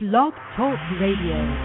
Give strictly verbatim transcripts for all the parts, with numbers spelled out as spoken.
Blog Talk Radio.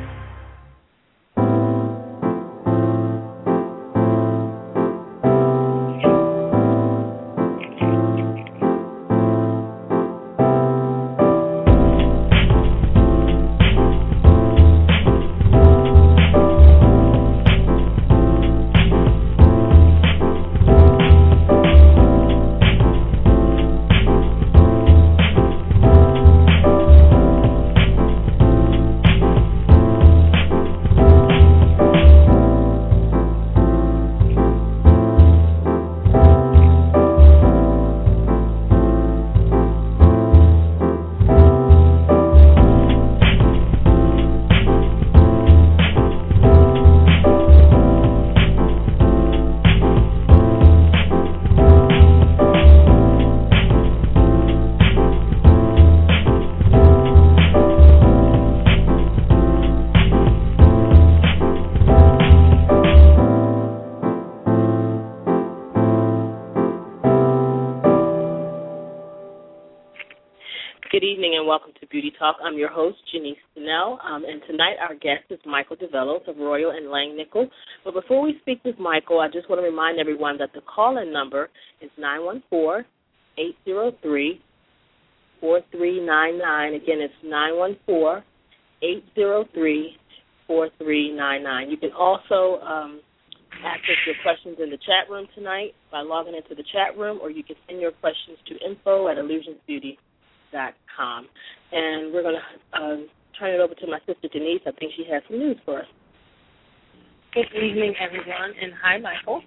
Welcome to Beauty Talk. I'm your host, Janice Snell, um, and tonight our guest is Michael DeVellos of Royal and Langnickel. But before we speak with Michael, I just want to remind everyone that the call-in number is nine one four, eight zero three, four three nine nine. Again, it's nine one four, eight zero three, four three nine nine. You can also um, access your questions in the chat room tonight by logging into the chat room, or you can send your questions to info at illusions beauty dot com. And we're going to um, turn it over to my sister Denise. I think she has some news for us. Good evening, everyone, and hi, Michael.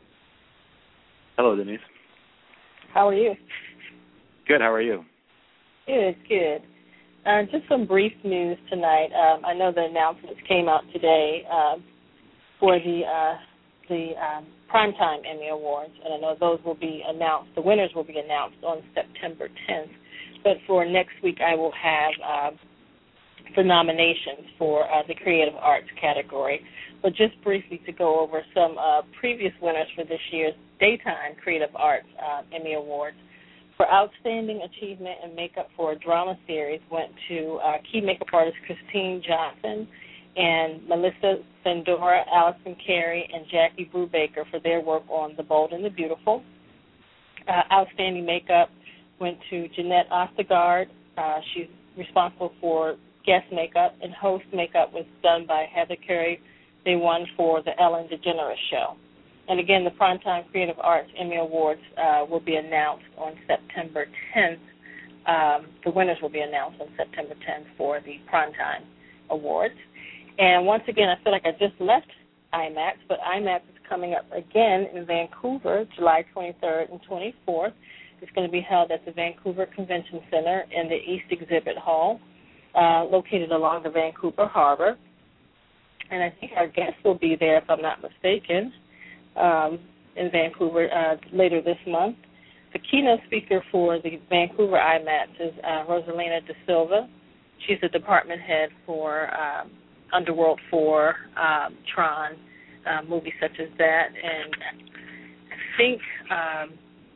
Hello, Denise. How are you? Good. How are you? Good, good. Uh, just some brief news tonight. Um, I know the announcements came out today um, for the uh, the um, Primetime Emmy Awards, and I know those will be announced. The winners will be announced on September tenth. But for next week, I will have uh, the nominations for uh, the Creative Arts category. But just briefly to go over some uh, previous winners for this year's Daytime Creative Arts uh, Emmy Awards. For Outstanding Achievement in Makeup for a Drama Series went to uh, key makeup artist Christine Johnson and Melissa Sandora, Allison Carey, and Jackie Brubaker for their work on The Bold and the Beautiful. Uh, Outstanding Makeup went to Jeanette Ostergaard. Uh, she's responsible for guest makeup, and host makeup was done by Heather Curry. They won for the Ellen DeGeneres Show. And again, the Primetime Creative Arts Emmy Awards uh, will be announced on September tenth. Um, the winners will be announced on September tenth for the Primetime Awards. And once again, I feel like I just left IMAX, but IMAX is coming up again in Vancouver, July twenty-third and twenty-fourth. It's going to be held at the Vancouver Convention Center in the East Exhibit Hall, uh, located along the Vancouver Harbor. And I think our guest will be there, if I'm not mistaken, um, in Vancouver uh, later this month. The keynote speaker for the Vancouver IMAX is uh, Rosalina Da Silva. She's the department head for um, Underworld four, um, Tron, uh, movies such as that. And I think Um,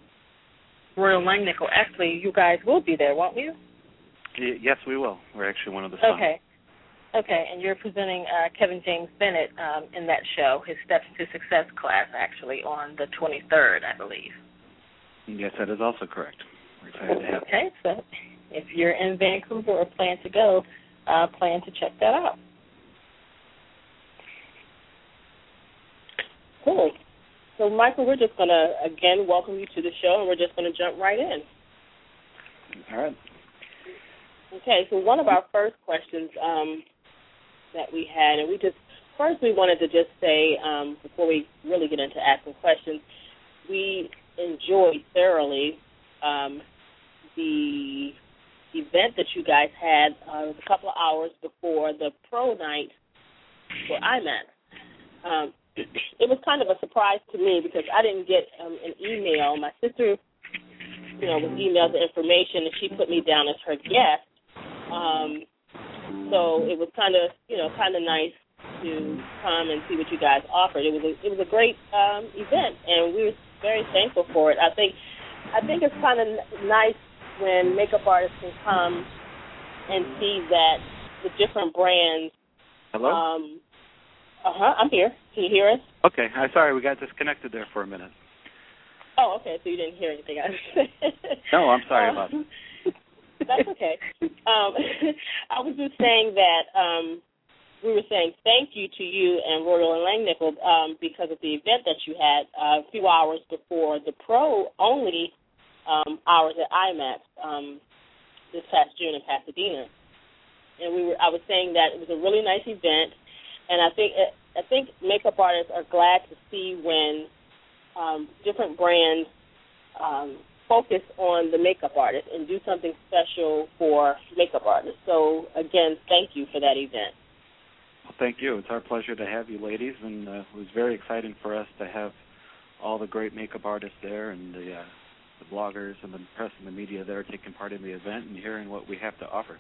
Royal Langnickel, actually, you guys will be there, won't you? Y- yes, we will. We're actually one of the stars. Okay. Okay, and you're presenting uh, Kevin James Bennett um, in that show, his Steps to Success class, actually, on the twenty-third, I believe. Yes, that is also correct. We're excited to have it. Okay, so if you're in Vancouver or plan to go, uh, plan to check that out. Cool. So, Michael, we're just going to, again, welcome you to the show, and we're just going to jump right in. All right. Okay, so one of our first questions um, that we had, and we just, first we wanted to just say, um, before we really get into asking questions, we enjoyed thoroughly um, the event that you guys had uh, a couple of hours before the pro night for IMAX. Um, it was kind of a surprise to me because I didn't get um, an email. My sister, you know, was emailed the information, and she put me down as her guest. Um, so it was kind of, you know, kind of nice to come and see what you guys offered. It was a, it was a great um, event, and we were very thankful for it. I think I think it's kind of nice when makeup artists can come and see that the different brands. Hello? Um, uh-huh, I'm here. Can you hear us? Okay. I'm sorry, we got disconnected there for a minute. Oh, okay, so you didn't hear anything I said. No, I'm sorry um, about that. That's okay. Um, I was just saying that um, we were saying thank you to you and Royal and Langnickel um, because of the event that you had uh, a few hours before the pro-only um, hours at IMAX um, this past June in Pasadena. And we were, I was saying that it was a really nice event, and I think I think makeup artists are glad to see when um, different brands um, focus on the makeup artist and do something special for makeup artists. So, again, thank you for that event. Well, thank you. It's our pleasure to have you ladies, and uh, it was very exciting for us to have all the great makeup artists there and the, uh, the bloggers and the press and the media there taking part in the event and hearing what we have to offer.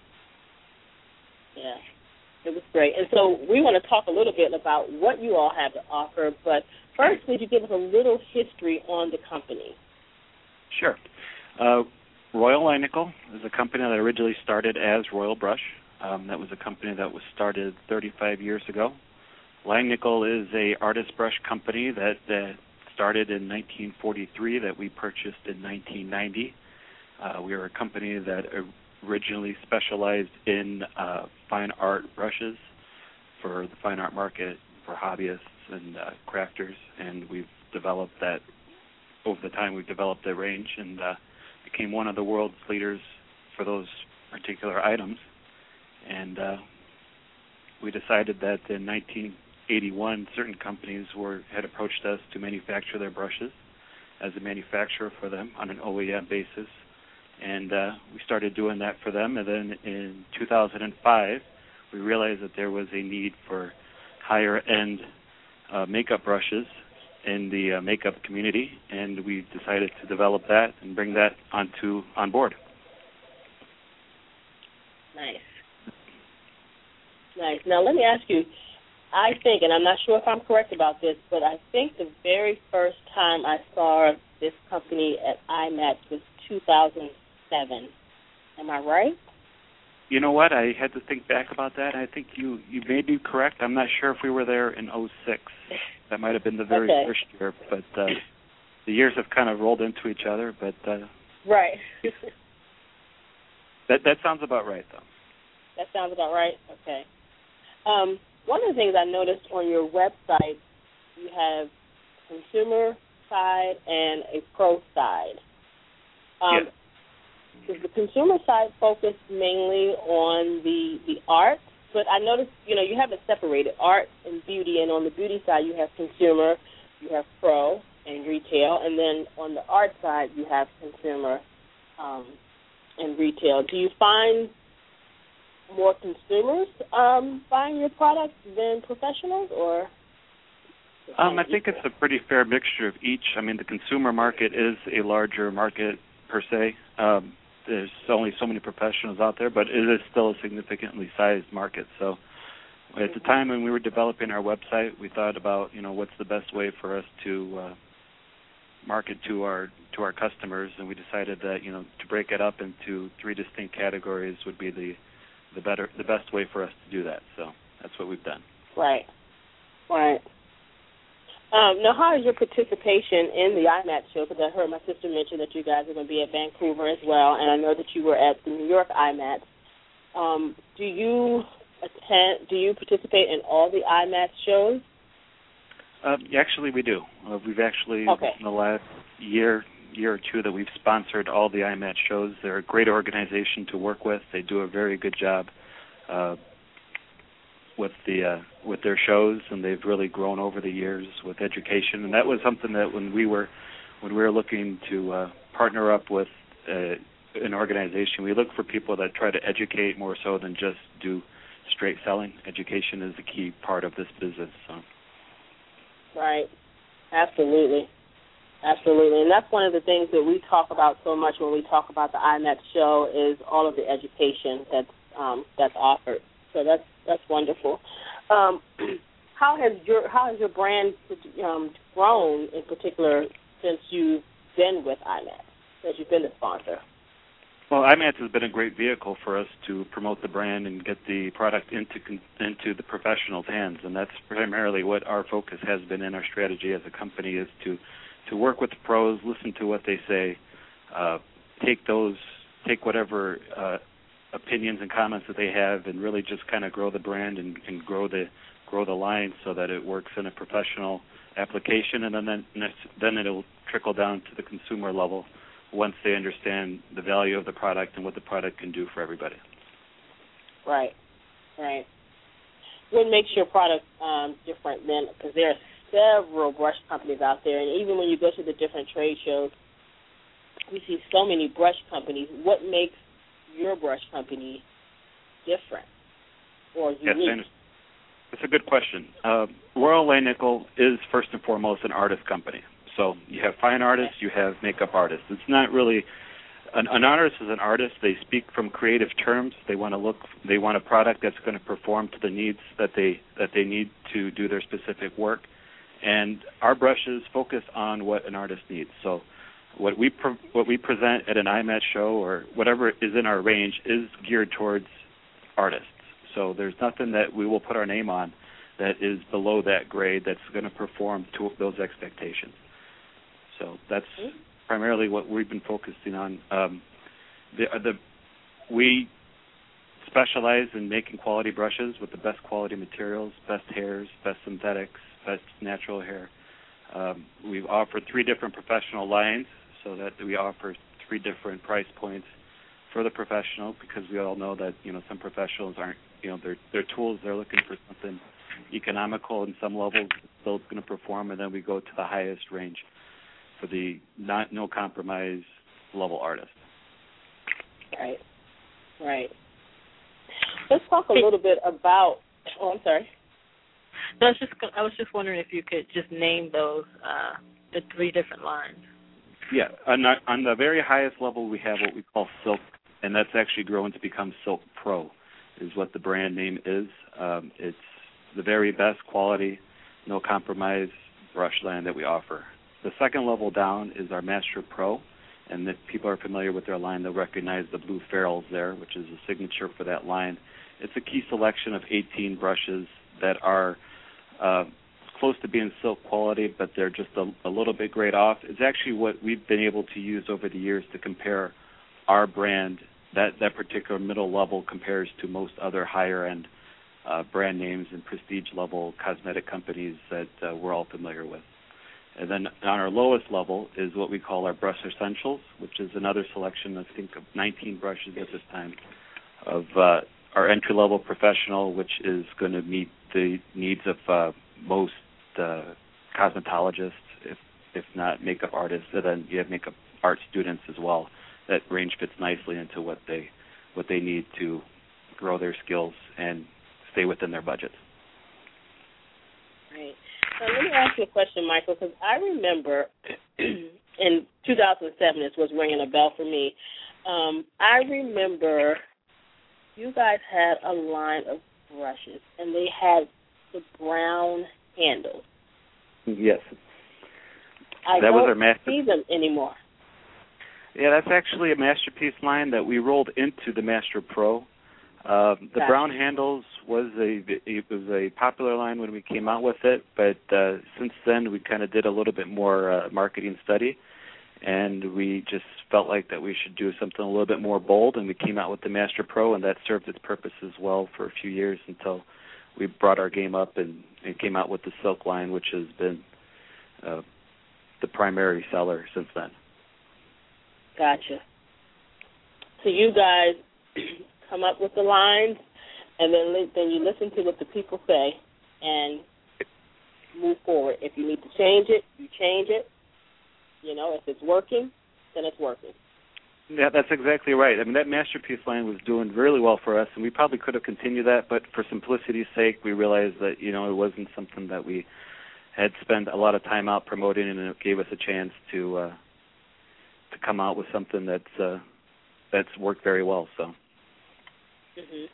Yeah, it was great. And so we want to talk a little bit about what you all have to offer, but first, would you give us a little history on the company? Sure. Uh, Royal Langnickel is a company that originally started as Royal Brush. Um, that was a company that was started thirty-five years ago. Langnickel is a artist brush company that uh, started in nineteen forty-three that we purchased in nineteen ninety. Uh, we are a company that originally specialized in uh, fine art brushes for the fine art market, for hobbyists and uh, crafters, and we've developed that over the time. We've developed a range and uh, became one of the world's leaders for those particular items. And uh, we decided that in nineteen eighty-one, certain companies were had approached us to manufacture their brushes as a manufacturer for them on an O E M basis. And uh, we started doing that for them. And then in two thousand five, we realized that there was a need for higher-end uh, makeup brushes in the uh, makeup community, and we decided to develop that and bring that onto on board. Nice. Nice. Now, let me ask you, I think, and I'm not sure if I'm correct about this, but I think the very first time I saw this company at IMAX was two thousand seven. Am I right? You know what? I had to think back about that. I think you, you may be correct. I'm not sure if we were there in oh six. That might have been the very okay. first year, but uh, the years have kind of rolled into each other. But uh, right. that that sounds about right, though. That sounds about right? Okay. Um, one of the things I noticed on your website, you have consumer side and a pro side. Um, yes. Does the consumer side focus mainly on the, the art? But I noticed, you know, you have it separated, art and beauty, and on the beauty side you have consumer, you have pro and retail, and then on the art side you have consumer um, and retail. Do you find more consumers um, buying your products than professionals, or? Um, I think it's a pretty fair mixture of each. I mean, the consumer market is a larger market per se. Um, there's only so many professionals out there, but it is still a significantly sized market. So at the time when we were developing our website, we thought about, you know, what's the best way for us to uh, market to our to our customers, and we decided that, you know, to break it up into three distinct categories would be the the better the best way for us to do that. So that's what we've done. Right. Right. Um, now, how is your participation in the IMAX show? Because I heard my sister mention that you guys are going to be at Vancouver as well, and I know that you were at the New York IMAX. Um, do you attend? Do you participate in all the IMAX shows? Uh, actually, we do. Uh, we've actually, okay. in the last year, year or two, that we've sponsored all the IMAX shows. They're a great organization to work with. They do a very good job uh, with the uh, with their shows, and they've really grown over the years with education. And that was something that when we were when we were looking to uh, partner up with uh, an organization, we look for people that try to educate more so than just do straight selling. Education is a key part of this business. So. Right. Absolutely. Absolutely. And that's one of the things that we talk about so much when we talk about the IMAX show is all of the education that's um, that's offered. So that's that's wonderful. Um, how has your how has your brand um, grown in particular since you've been with IMAX, since you've been the sponsor? Well, IMATS has been a great vehicle for us to promote the brand and get the product into into the professionals' hands, and that's primarily what our focus has been in our strategy as a company, is to to work with the pros, listen to what they say, uh, take those, take whatever uh, opinions and comments that they have, and really just kind of grow the brand and, and grow the grow the line so that it works in a professional application, and then then, then it'll trickle down to the consumer level once they understand the value of the product and what the product can do for everybody. Right, right. What makes your product um, different then? Because there are several brush companies out there, and even when you go to the different trade shows, we see so many brush companies. What makes your brush company different or unique? Yes, it's a good question. Uh, Royal Langnickel is first and foremost an artist company. So you have fine artists, you have makeup artists. It's not really an, an artist is an artist. They speak from creative terms. They want to look. They want a product that's going to perform to the needs that they that they need to do their specific work. And our brushes focus on what an artist needs. So what we pre- what we present at an IMATS show or whatever is in our range is geared towards artists. So there's nothing that we will put our name on that is below that grade that's going to perform to those expectations. So that's mm-hmm. primarily what we've been focusing on. Um, the, the, we specialize in making quality brushes with the best quality materials, best hairs, best synthetics, best natural hair. Um, we offer three different professional lines so that we offer three different price points for the professional, because we all know that, you know, some professionals aren't, you know, they're, they're tools, they're looking for something economical in some levels, still going to perform, and then we go to the highest range for the not no compromise level artist. Right, right. Let's talk a little bit about. Oh, I'm sorry. No, I was just I was just wondering if you could just name those uh, the three different lines. Yeah, on the, on the very highest level, we have what we call Silk, and that's actually grown to become Silk Pro, is what the brand name is. Um, it's the very best quality, no compromise brush line that we offer. The second level down is our Master Pro, and if people are familiar with their line, they'll recognize the blue ferrules there, which is a signature for that line. It's a key selection of eighteen brushes that are uh, close to being silk quality, but they're just a, a little bit grade off. It's actually what we've been able to use over the years to compare our brand, that, that particular middle level compares to most other higher-end uh, brand names and prestige-level cosmetic companies that uh, we're all familiar with. And then on our lowest level is what we call our Brush Essentials, which is another selection, I think, of nineteen brushes at this time, of uh, our entry-level professional, which is going to meet the needs of uh, most uh, cosmetologists, if if not makeup artists. And then you have makeup art students as well. That range fits nicely into what they what they need to grow their skills and stay within their budgets. Right. So let me ask you a question, Michael, because I remember in two thousand seven, this was ringing a bell for me. Um, I remember you guys had a line of brushes, and they had the brown handles. Yes. I that don't was our master- see them anymore. Yeah, that's actually a Masterpiece line that we rolled into the Master Pro. Uh, the gotcha. brown handles was a it was a popular line when we came out with it, but uh, since then we kind of did a little bit more uh, marketing study, and we just felt like that we should do something a little bit more bold, and we came out with the Master Pro, and that served its purpose as well for a few years until we brought our game up and, and came out with the Silk line, which has been uh, the primary seller since then. Gotcha. So you guys come up with the lines, and then li- then you listen to what the people say and move forward. If you need to change it, you change it. You know, if it's working, then it's working. Yeah, that's exactly right. I mean, that Masterpiece line was doing really well for us, and we probably could have continued that, but for simplicity's sake, we realized that, you know, it wasn't something that we had spent a lot of time out promoting, and it gave us a chance to uh, to come out with something that's uh, that's worked very well. So. Mm-hmm.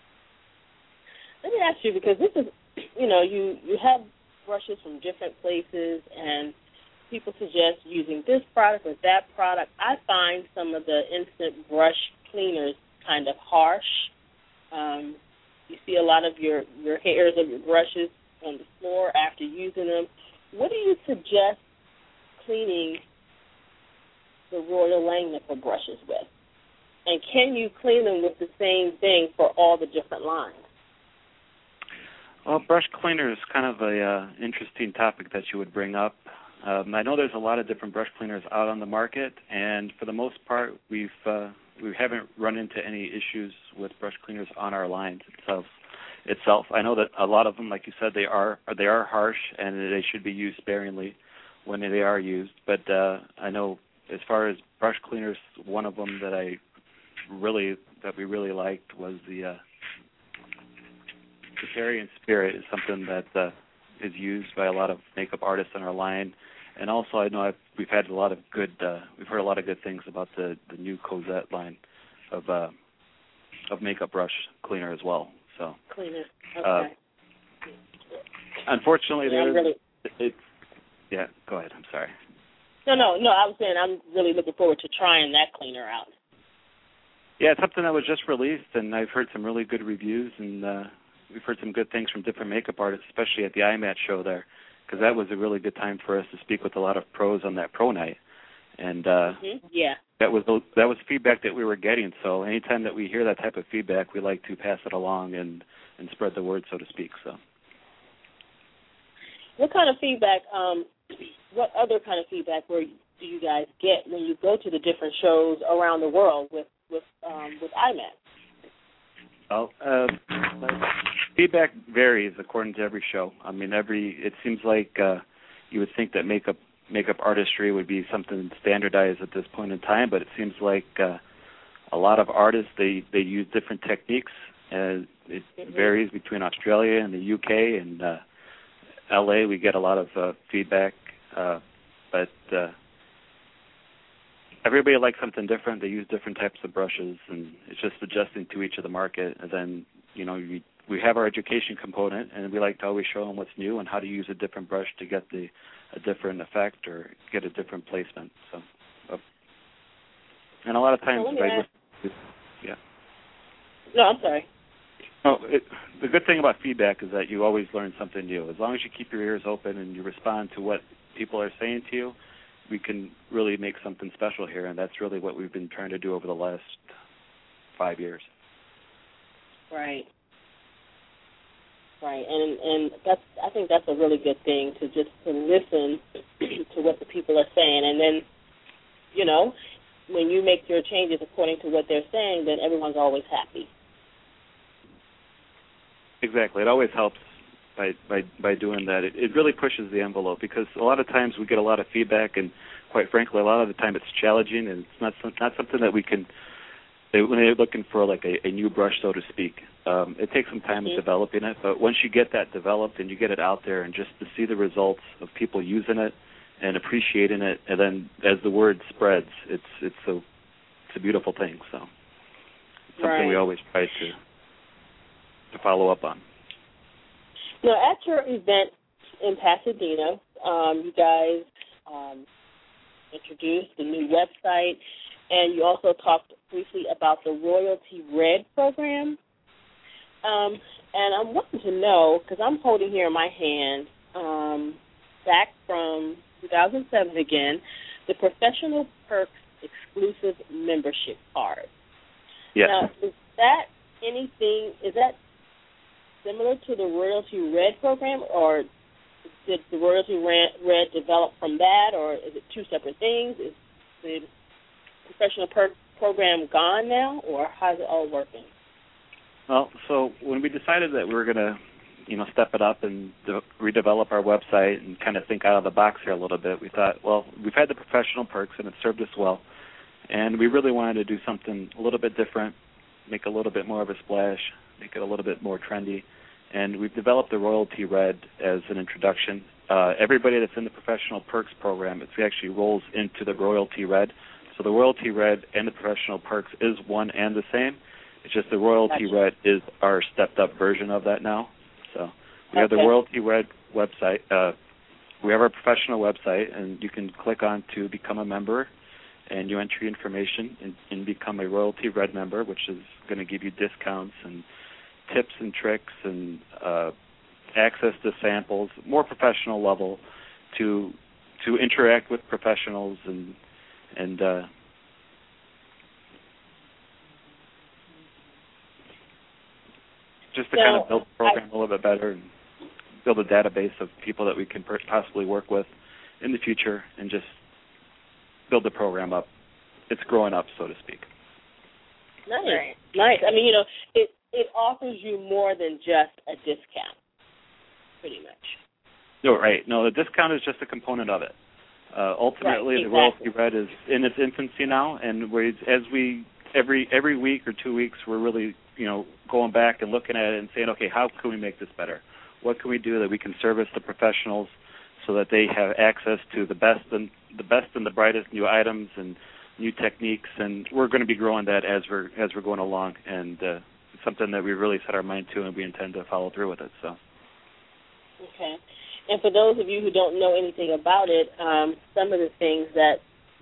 Let me ask you, because this is, you know, you, you have brushes from different places, and people suggest using this product or that product. I find some of the instant brush cleaners kind of harsh. Um, you see a lot of your, your hairs of your brushes on the floor after using them. What do you suggest cleaning the Royal Langnickel brushes with? And can you clean them with the same thing for all the different lines? Well, brush cleaner is kind of a uh, interesting topic that you would bring up. Um, I know there's a lot of different brush cleaners out on the market, and for the most part, we've uh, we haven't run into any issues with brush cleaners on our lines itself. Itself, I know that a lot of them, like you said, they are they are harsh and they should be used sparingly when they are used. But uh, I know as far as brush cleaners, one of them that I really that we really liked was the uh, the Fairy and Spirit is something that uh, is used by a lot of makeup artists on our line. And also, I know I've, we've had a lot of good, uh, we've heard a lot of good things about the, the new Cosette line of uh, of makeup brush cleaner as well. So, cleaner, okay. Uh, unfortunately, yeah, there is, really... it's, yeah, go ahead, I'm sorry. No, no, no, I was saying I'm really looking forward to trying that cleaner out. Yeah, it's something that was just released, and I've heard some really good reviews, and uh, we've heard some good things from different makeup artists, especially at the I MAT show there, because that was a really good time for us to speak with a lot of pros on that pro night. And uh, mm-hmm. yeah, that was the, that was feedback that we were getting. So anytime that we hear that type of feedback, we like to pass it along and, and spread the word, so to speak. So, what kind of feedback? Um, what other kind of feedback where do you guys get when you go to the different shows around the world with with um, with I MAT? Well, uh, feedback varies according to every show. I mean, every it seems like uh, you would think that makeup makeup artistry would be something standardized at this point in time, but it seems like uh, a lot of artists they, they use different techniques, and it mm-hmm. varies between Australia and the U K and uh, L A. We get a lot of uh, feedback, uh, but uh, everybody likes something different. They use different types of brushes, and it's just adjusting to each of the market. And then, you know, we, we have our education component, and we like to always show them what's new and how to use a different brush to get the a different effect or get a different placement. So, uh, and a lot of times, well, right, with, yeah. No, I'm sorry. Oh, it, the good thing about feedback is that you always learn something new. As long as you keep your ears open and you respond to what people are saying to you, we can really make something special here, and that's really what we've been trying to do over the last five years. Right. Right, and and that's I think that's a really good thing to just to listen to what the people are saying, and then, you know, when you make your changes according to what they're saying, then everyone's always happy. Exactly, it always helps by by by doing that. It, it really pushes the envelope because a lot of times we get a lot of feedback, and quite frankly, a lot of the time it's challenging, and it's not not something that we can. They, when they're looking for like a, a new brush, so to speak, um, it takes some time mm-hmm. in developing it. But once you get that developed and you get it out there, and just to see the results of people using it and appreciating it, and then as the word spreads, it's it's a it's a beautiful thing. So it's something right. we always try to to follow up on. Now, at your event in Pasadena, um, you guys um, introduced the new website, and you also talked briefly about the Royalty Red program. Um, and I'm wanting to know, because I'm holding here in my hand, um, back from two thousand seven again, the Professional Perks exclusive membership card. Yes. Now, is that anything, is that similar to the Royalty Red program, or did the Royalty Red develop from that, or is it two separate things? Is the Professional Perks program gone now, or how's it all working? Well, so when we decided that we were going to, you know, step it up and de- redevelop our website and kind of think out of the box here a little bit, we thought, well, we've had the Professional Perks and it served us well, and we really wanted to do something a little bit different, make a little bit more of a splash, make it a little bit more trendy, and we've developed the Royalty Red as an introduction. Uh, everybody that's in the Professional Perks program, it actually rolls into the Royalty Red. So the Royalty Red and the Professional Perks is one and the same. It's just the Royalty gotcha. Red is our stepped-up version of that now. So we okay. have the Royalty Red website uh, we have our professional website, and you can click on to become a member, and you enter your information and, and become a Royalty Red member, which is going to give you discounts and tips and tricks and uh, access to samples, more professional level to to interact with professionals and and uh, just to so kind of build the program I, a little bit better and build a database of people that we can possibly work with in the future and just build the program up. It's growing up, so to speak. Nice, Right. nice. I mean, you know, it it offers you more than just a discount, pretty much. No, right. No, the discount is just a component of it. Uh, ultimately, right, the exactly. Royalty Red is in its infancy now, and we, as we every every week or two weeks, we're really you know going back and looking at it and saying, okay, how can we make this better? What can we do that we can service the professionals so that they have access to the best and the best and the brightest new items and new techniques? And we're going to be growing that as we're as we're going along, and uh, it's something that we really set our mind to, and we intend to follow through with it. So. Okay. And for those of you who don't know anything about it, um, some of the things that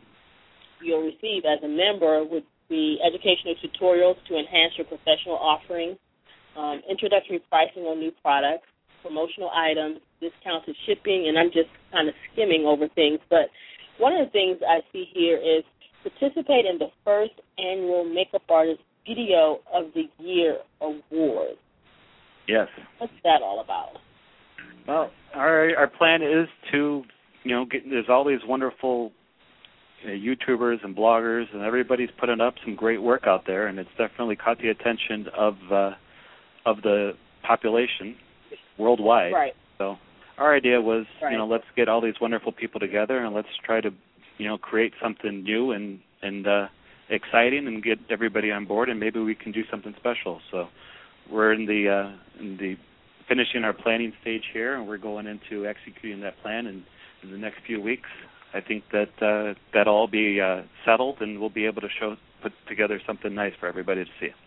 you'll receive as a member would be educational tutorials to enhance your professional offering, um, introductory pricing on new products, promotional items, discounted shipping, and I'm just kind of skimming over things. But one of the things I see here is participate in the first annual Makeup Artist Video of the Year Award. Yes. What's that all about? Well, our our plan is to, you know, get, there's all these wonderful uh, YouTubers and bloggers, and everybody's putting up some great work out there, and it's definitely caught the attention of uh, of the population worldwide. Right. So our idea was, right. you know, let's get all these wonderful people together, and let's try to, you know, create something new and and uh, exciting, and get everybody on board, and maybe we can do something special. So we're in the uh, in the finishing our planning stage here, and we're going into executing that plan in, in the next few weeks. I think that uh, that'll all be uh, settled, and we'll be able to show put together something nice for everybody to see.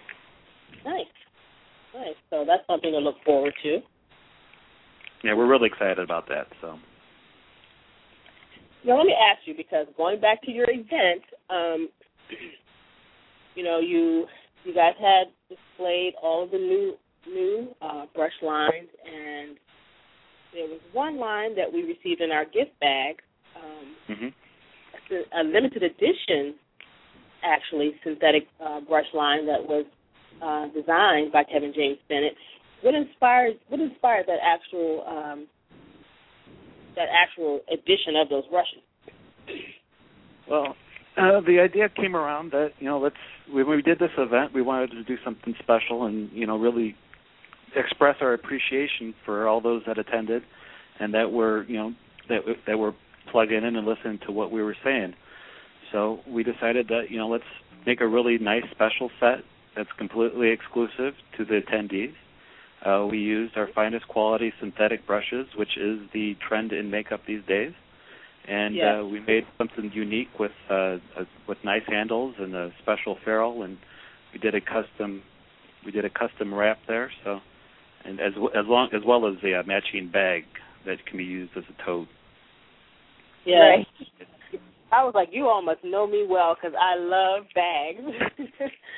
Nice, nice. So that's something to look forward to. Yeah, we're really excited about that. So. Now let me ask you, because going back to your event, um, you know, you you guys had displayed all of the new. new uh, brush lines, and there was one line that we received in our gift bag, um, mm-hmm. a, a limited edition, actually, synthetic uh, brush line that was uh, designed by Kevin James Bennett. What inspired what inspired that actual um, that actual edition of those brushes? Well, uh, the idea came around that, you know, let's when we did this event, we wanted to do something special and, you know, really express our appreciation for all those that attended, and that were, you know, that that were plugging in and listening to what we were saying. So we decided that, you know, let's make a really nice special set that's completely exclusive to the attendees. Uh, we used our finest quality synthetic brushes, which is the trend in makeup these days, and yes. uh, we made something unique with uh, uh, with nice handles and a special ferrule, and we did a custom we did a custom wrap there. So. And as as long as well as the uh, matching bag that can be used as a tote. Yeah, right. I was like, you all must know me well because I love bags.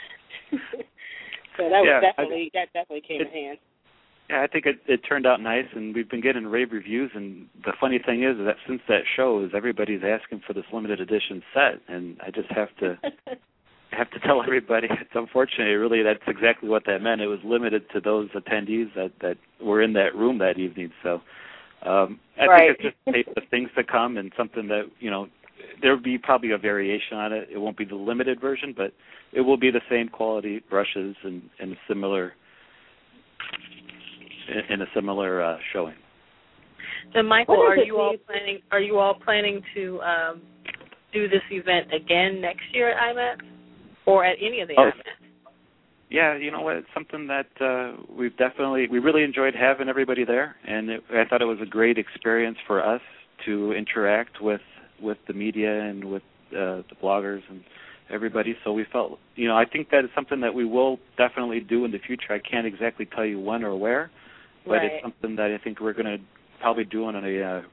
so that yeah, was definitely I, that definitely came it, in handy. Yeah, I think it, it turned out nice, and we've been getting rave reviews. And the funny thing is that since that show, is everybody's asking for this limited edition set, and I just have to. I have to tell everybody, it's unfortunate, really, that's exactly what that meant. It was limited to those attendees that, that were in that room that evening. So um, I right. think it's just the things to come, and something that, you know, there will be probably a variation on it. It won't be the limited version, but it will be the same quality brushes and, and a similar, in a similar uh, showing. So, Michael, are it, you all planning? Are you all planning to um, do this event again next year at I M A X? Or at any of the oh, I M A X? Yeah, you know what? It's something that uh, we've definitely, we really enjoyed having everybody there, and it, I thought it was a great experience for us to interact with, with the media and with uh, the bloggers and everybody. So we felt, you know, I think that is something that we will definitely do in the future. I can't exactly tell you when or where, but right. it's something that I think we're going to probably do on a uh,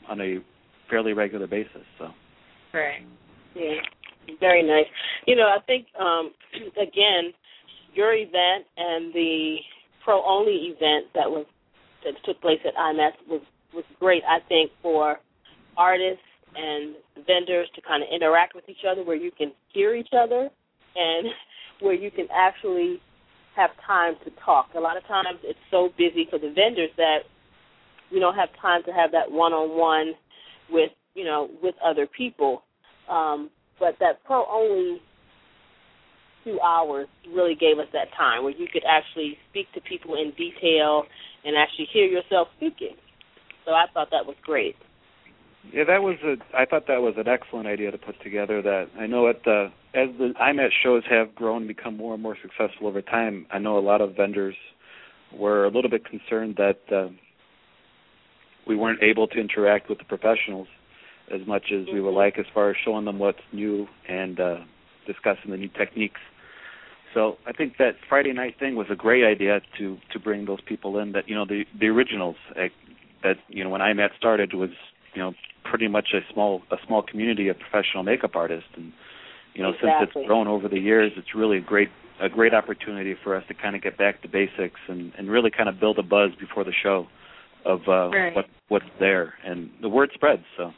on a fairly regular basis. So. Right. Yeah. Very nice. You know, I think um, again, your event and the pro only event that was that took place at I M A T was was great. I think for artists and vendors to kind of interact with each other, where you can hear each other and where you can actually have time to talk. A lot of times it's so busy for the vendors that we don't have time to have that one-on-one with, you know, with other people. Um, but that pro-only two hours really gave us that time where you could actually speak to people in detail and actually hear yourself speaking. So I thought that was great. Yeah, that was a. I thought that was an excellent idea to put together. That I know at the as the I M A T shows have grown and become more and more successful over time, I know a lot of vendors were a little bit concerned that uh, we weren't able to interact with the professionals as much as we would like, as far as showing them what's new and uh, discussing the new techniques. So I think that Friday night thing was a great idea to to bring those people in. That you know the the originals uh, that you know when I M A T started was you know pretty much a small a small community of professional makeup artists, and you know exactly. since it's grown over the years, it's really a great a great opportunity for us to kind of get back to basics and, and really kind of build a buzz before the show of uh, right. what what's there, and the word spreads. So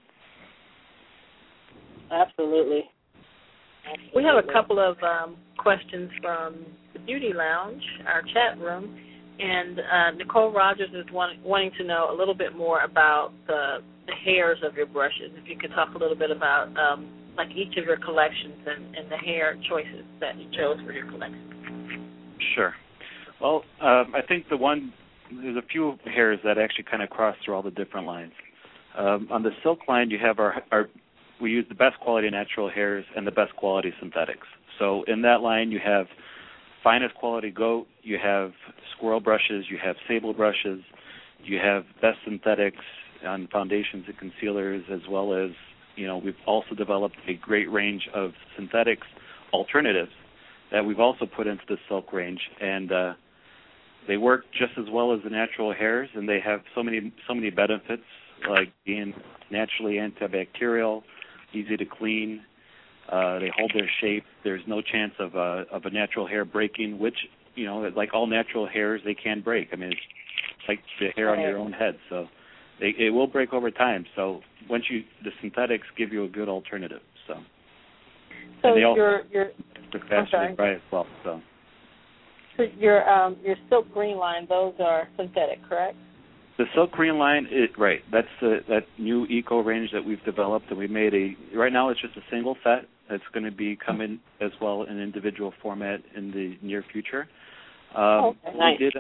absolutely. absolutely. We have a couple of um, questions from the Beauty Lounge, our chat room, and uh, Nicole Rogers is want, wanting to know a little bit more about the the hairs of your brushes. If you could talk a little bit about um, like each of your collections and, and the hair choices that you chose for your collection. Sure. Well, um, I think the one there's a few hairs that actually kind of cross through all the different lines. Um, on the silk line, you have our our we use the best quality natural hairs and the best quality synthetics. So in that line, you have finest quality goat, you have squirrel brushes, you have sable brushes, you have best synthetics on foundations and concealers, as well as, you know, we've also developed a great range of synthetics alternatives that we've also put into the silk range, and uh, they work just as well as the natural hairs, and they have so many so many benefits, like being naturally antibacterial, easy to clean. Uh, they hold their shape. There's no chance of a of a natural hair breaking, which, you know, like all natural hairs, they can break. I mean, it's like the hair on your own head, so they, it will break over time. So once you the synthetics give you a good alternative. So so and they all your your they're faster to dry as well. So so your um your silk green line, those are synthetic, correct? The silk green line, it, right? That's the that new eco range that we've developed, and we made a. Right now, it's just a single set. That's going to be coming as well in individual format in the near future. Um, oh, okay. Nice. We did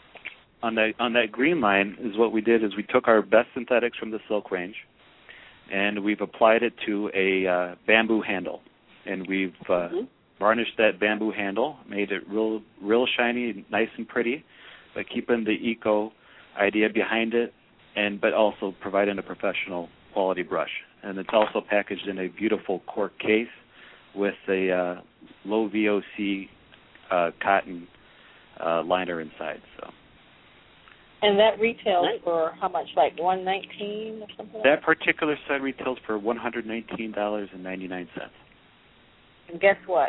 on that on that green line is what we did is we took our best synthetics from the silk range, and we've applied it to a uh, bamboo handle, and we've uh, mm-hmm. varnished that bamboo handle, made it real real shiny, nice and pretty, but keeping the eco idea behind it, and but also providing a professional quality brush. And it's also packaged in a beautiful cork case with a uh, low V O C uh, cotton uh, liner inside. So. And that retails for how much? Like one nineteen or something? That particular set retails for one hundred nineteen dollars and ninety nine cents. And guess what?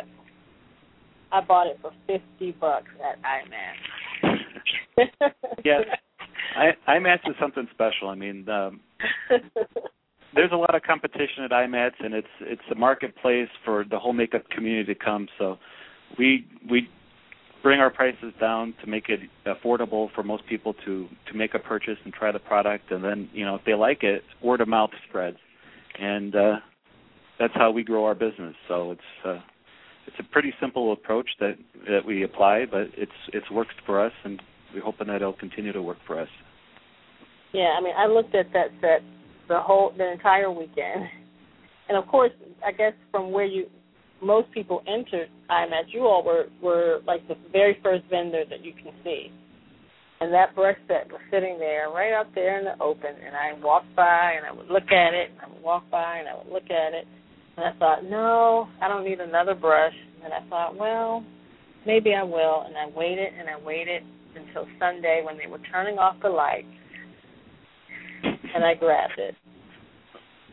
I bought it for fifty bucks at I M A T. Yeah. I, I M A T is something special. I mean, um, there's a lot of competition at I M A T, and it's it's a marketplace for the whole makeup community to come. So we we bring our prices down to make it affordable for most people to, to make a purchase and try the product, and then, you know, if they like it, word of mouth spreads, and uh, that's how we grow our business. So it's uh, it's a pretty simple approach that that we apply, but it's it's worked for us, and we're hoping that it'll continue to work for us. Yeah, I mean, I looked at that set the whole, the entire weekend. And, of course, I guess from where you, most people entered I M A T, you all were, were like the very first vendor that you can see. And that brush set was sitting there right out there in the open, and I walked by, and I would look at it, and I would walk by, and I would look at it. And I thought, no, I don't need another brush. And I thought, well, maybe I will. And I waited, and I waited until Sunday when they were turning off the lights, and I grabbed it.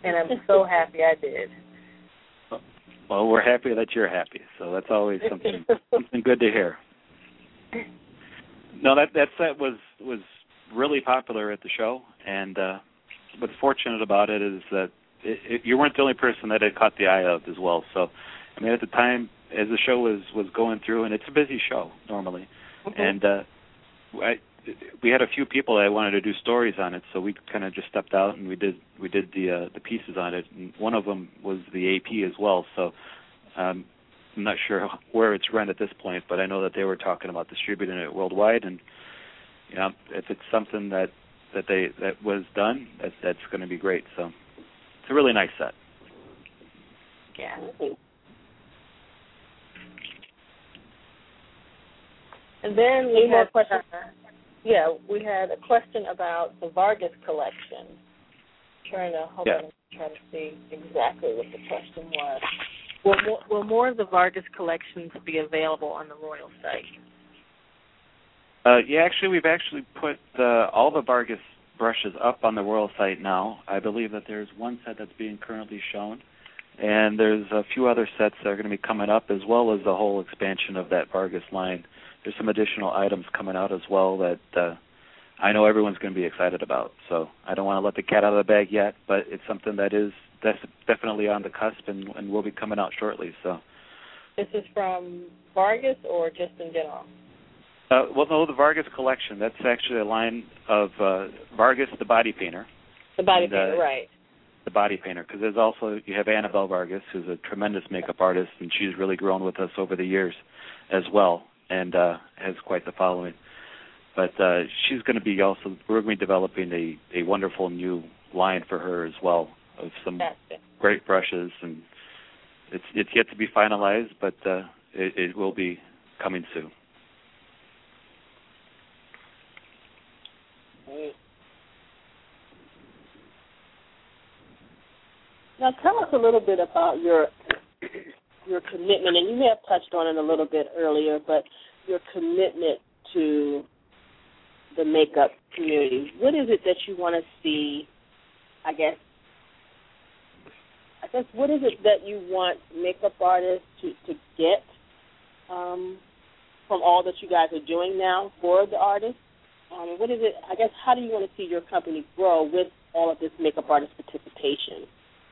and I'm so happy I did. Well, we're happy that you're happy, so that's always something something good to hear. No, that that set was was really popular at the show, and uh, what's fortunate about it is that it, it, you weren't the only person that it caught the eye of as well. So, I mean, at the time, as the show was, was going through, and it's a busy show normally, mm-hmm. and uh, I, we had a few people that wanted to do stories on it, so we kind of just stepped out and we did we did the uh, the pieces on it. And one of them was the A P as well. So um, I'm not sure where it's run at this point, but I know that they were talking about distributing it worldwide. And you know, if it's something that that they that was done, that, that's going to be great. So it's a really nice set. Yeah. And then we had questions. Uh, yeah, we had a question about the Vargas collection. I'm trying to hold yeah. on, try to see exactly what the question was. Will more, will more of the Vargas collections be available on the Royal site? Uh, yeah, actually, we've actually put uh, all the Vargas brushes up on the Royal site now. I believe that there's one set that's being currently shown, and there's a few other sets that are going to be coming up, as well as the whole expansion of that Vargas line. There's some additional items coming out as well that uh, I know everyone's going to be excited about. So I don't want to let the cat out of the bag yet, but it's something that is definitely on the cusp and, and will be coming out shortly. So this is from Vargas or just in general? Uh, well, no, the Vargas collection. That's actually a line of uh, Vargas, the body painter. The body and, painter, uh, right. The body painter, because there's also, you have Annabelle Vargas, who's a tremendous makeup artist, and she's really grown with us over the years as well, and uh, has quite the following. But uh, she's going to be also, we're going to be developing a, a wonderful new line for her as well, of some great brushes, and it's it's yet to be finalized, but uh, it, it will be coming soon. Now, tell us a little bit about your your commitment, and you may have touched on it a little bit earlier, but your commitment to the makeup community. What is it that you want to see, I guess, I guess, what is it that you want makeup artists to, to get um, from all that you guys are doing now for the artists? Um, what is it, I guess, how do you want to see your company grow with all of this makeup artist participation?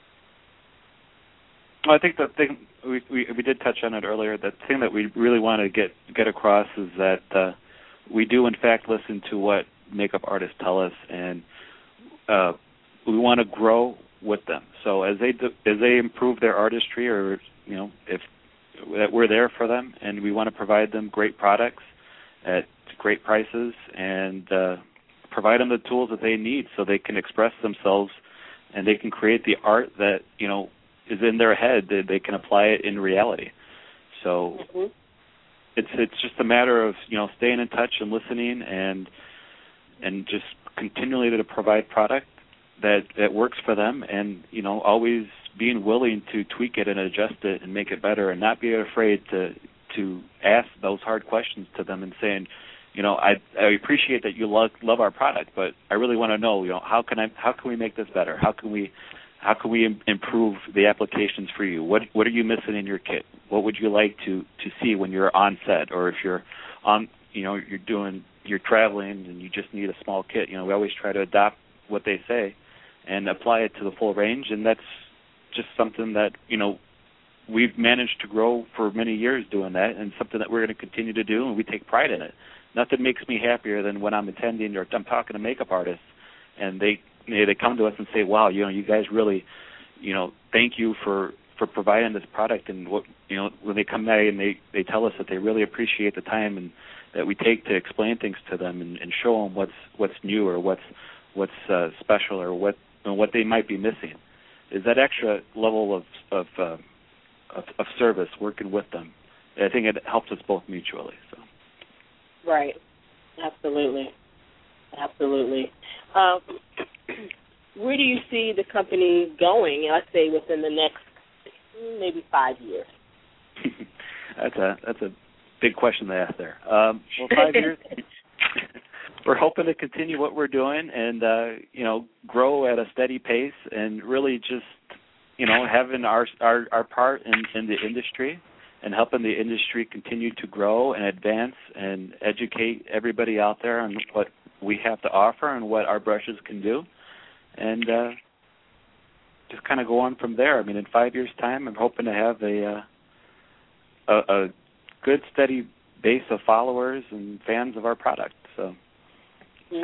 Well, I think the thing, we, we we did touch on it earlier, the thing that we really want to get, get across is that uh, we do, in fact, listen to what makeup artists tell us, and uh, we want to grow with them. So as they do, as they improve their artistry, or, you know, if that we're there for them, and we want to provide them great products at great prices, and uh, provide them the tools that they need so they can express themselves and they can create the art that, you know, is in their head, that they can apply it in reality. So mm-hmm. it's it's just a matter of, you know, staying in touch and listening, and and just continually to provide product that, that works for them, and, you know, always being willing to tweak it and adjust it and make it better, and not be afraid to to ask those hard questions to them and saying, you know, I I appreciate that you love love our product, but I really want to know, you know, how can I how can we make this better? How can we How can we improve the applications for you? What What are you missing in your kit? What would you like to, to see when you're on set, or if you're on, you know, you're doing, you're traveling and you just need a small kit? You know, we always try to adopt what they say and apply it to the full range, and that's just something that, you know, we've managed to grow for many years doing that, and something that we're going to continue to do, and we take pride in it. Nothing makes me happier than when I'm attending or I'm talking to makeup artists, and they they come to us and say, wow, you know, you guys really, you know, thank you for, for providing this product. And, what you know, when they come back and they, they tell us that they really appreciate the time and that we take to explain things to them and, and show them what's what's new or what's what's uh, special or what you know, what they might be missing, is that extra level of of, uh, of of service working with them. I think it helps us both mutually. So. Right. Absolutely. Absolutely. Um, where do you see the company going, let's say, within the next maybe five years? that's a that's a big question to ask there. Um, well, five years. we're hoping to continue what we're doing and, uh, you know, grow at a steady pace and really just, you know, having our our, our part in, in the industry and helping the industry continue to grow and advance and educate everybody out there on what we have to offer and what our brushes can do. And uh, just kind of go on from there. I mean, in five years' time, I'm hoping to have a, uh, a, a good, steady base of followers and fans of our product. So mm-hmm.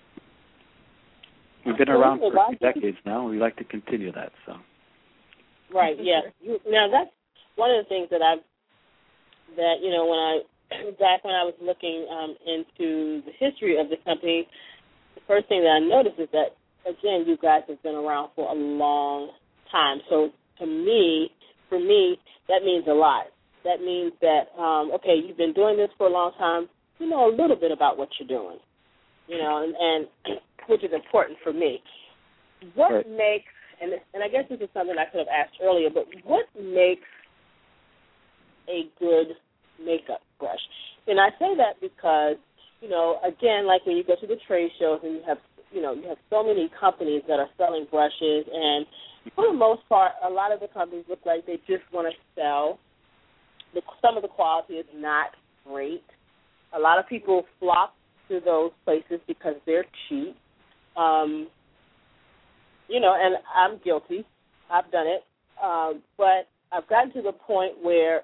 we've been around for a few decades now, and we like to continue that. So right, yeah. Now that's one of the things that I've that you know when I back when I was looking um, into the history of the company, the first thing that I noticed is that again you guys have been around for a long time. So to me, for me, that means a lot. That means that um, okay, you've been doing this for a long time. You know a little bit about what you're doing. You know, and, and which is important for me. What right. makes and and I guess this is something I could have asked earlier, but what makes a good makeup brush? And I say that because, you know, again, like when you go to the trade shows and you have, you know, you have so many companies that are selling brushes, and for the most part, a lot of the companies look like they just want to sell. The, some of the quality is not great. A lot of people flock to those places because they're cheap. Um, you know, and I'm guilty. I've done it. Um, but I've gotten to the point where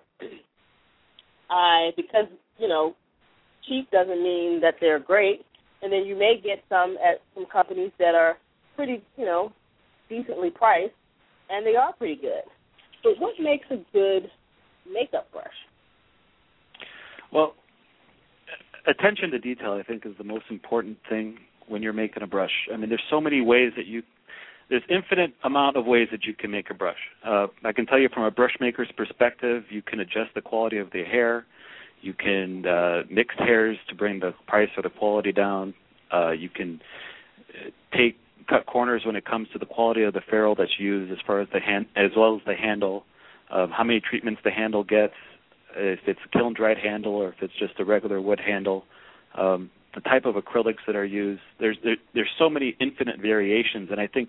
I, because, you know, cheap doesn't mean that they're great, and then you may get some at some companies that are pretty, you know, decently priced, and they are pretty good. But what makes a good makeup brush? Well, attention to detail, I think, is the most important thing when you're making a brush. I mean, there's so many ways that you There's infinite amount of ways that you can make a brush. Uh, I can tell you from a brush maker's perspective, you can adjust the quality of the hair. You can uh, mix hairs to bring the price or the quality down. Uh, you can take cut corners when it comes to the quality of the ferrule that's used, as far as the hand, as well as the handle, uh, how many treatments the handle gets, if it's a kiln dried handle or if it's just a regular wood handle. Um, the type of acrylics that are used. There's there, there's so many infinite variations, and I think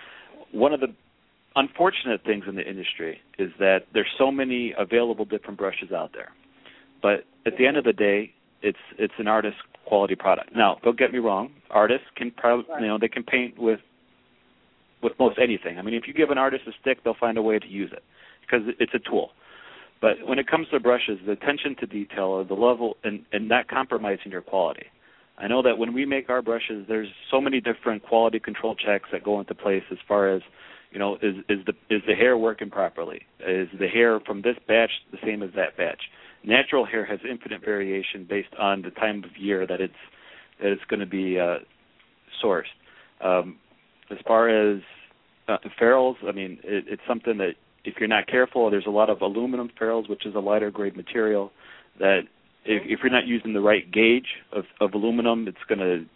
one of the unfortunate things in the industry is that there's so many available different brushes out there. But at the end of the day, it's it's an artist quality product. Now, don't get me wrong, artists can probably you know they can paint with with most anything. I mean, if you give an artist a stick, they'll find a way to use it because it's a tool. But when it comes to brushes, the attention to detail, or the level, and, and not compromising your quality. I know that when we make our brushes, there's so many different quality control checks that go into place as far as, you know, is, is the is the hair working properly? Is the hair from this batch the same as that batch? Natural hair has infinite variation based on the time of year that it's that it's going to be uh, sourced. Um, as far as uh, ferrules, I mean, it, it's something that if you're not careful, there's a lot of aluminum ferrules, which is a lighter grade material that If, if you're not using the right gauge of, of aluminum, it's going to,